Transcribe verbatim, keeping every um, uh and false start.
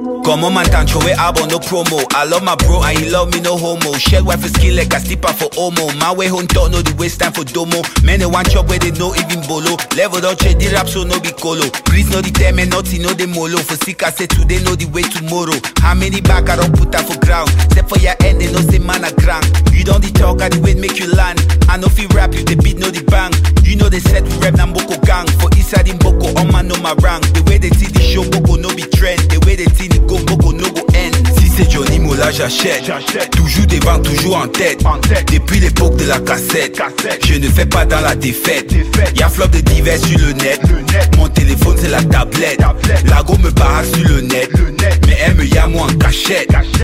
Comment m'entendre, Joey Arbor, no promo. I love my bro and he love me, no homo. Shell wife is skin like a slipper for Omo. My way home talk, no the waste time for Domo. Men they want chop where they know even bolo. Level don't trade the rap so no be colo. Breeze no the time and nothing no the molo. For sick I say today know the way tomorrow. How many back I don't put that for ground? Except for your end they know say man a grand. You don't the talk I the way make you land. I know fi rap you the beat no the bang. You know they set we rap Namboko gang. For inside in Boko on man no my rank. The way they see the show Boko no be trend. The way they see the go Boko no go end. Si c'est Johnny Mola j'achète. j'achète Toujours devant, toujours en tête, en tête. Depuis l'époque de la cassette, cassette. Je ne fais pas dans la défaite, défaite. Y'a flop de divers sur le net, le net. Mon téléphone c'est la tablette, tablette. La go me barraque sur le net, le net. Mais elle me y'a moi en cachette, cachette.